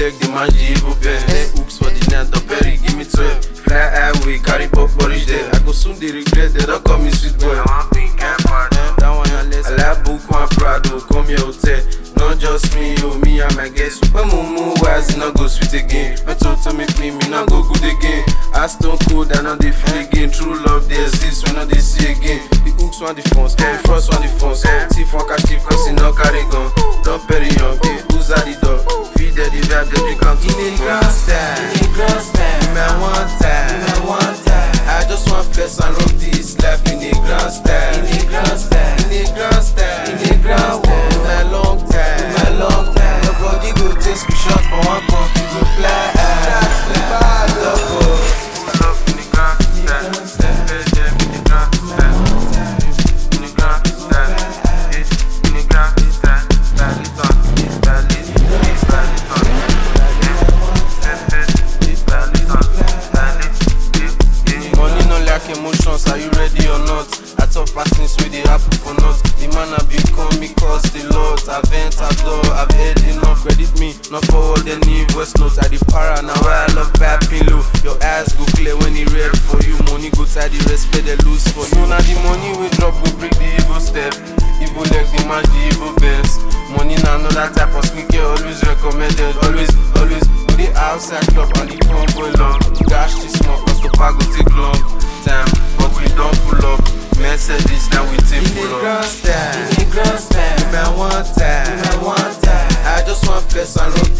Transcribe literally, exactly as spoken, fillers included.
leg, the match the evil best. Ten hooks for the net, the berry, give me twelve. Fly highway, carry pop porridge there. I go soon, they regret, they don't call me sweet boy. I want pink and bad, that one your less. I like book one Prado, come here hotel. Not just me, oh, me and my guests. When mumu wise, it not go sweet again. Me told to me, me, me not go good again. I stone cold, I know they feel again. True love, they exist, we know they see again. The hooks want the phones, the frost want the phones. Thief one cash thief, cause he no carry gun. Don't bury young, who's at the door? Feed the vibe, they drink out to the grand style. In the grand style, give me one time, give me one time. I just want flex and rock this life in the grand style. In the grand style, in the grand style, in the grand style. In a long time, in a long time. Nobody go take screenshot for one cup, you go fly high. Bad love, pull up in the grand style. Bed them in the grand style. In the grand style, in the grand style. Baliton, it's Baliton, it's Baliton. It's Baliton, Baliton. Money no like emotions, are you ready or not? I talk past things with the happen for not. The man I become me cost a lot. I've entered door, I've heard enough. Credit me, not forward any voice notes. I the para, now I love bad pillow. Your eyes go clear when he read for you. Money go tie the respect they lose for you. Now the money we drop will break the evil step. Evil leg, the match the evil best. Money now another type of skincare, always recommended. Always, always with the outside club and the combo long. Dash this smoke, cause the pack go take long time. But we don't pull up. Mercedes, now we take pull up. In the grand style, in the grand style. Give me one time, give me one time. I just want flex and rock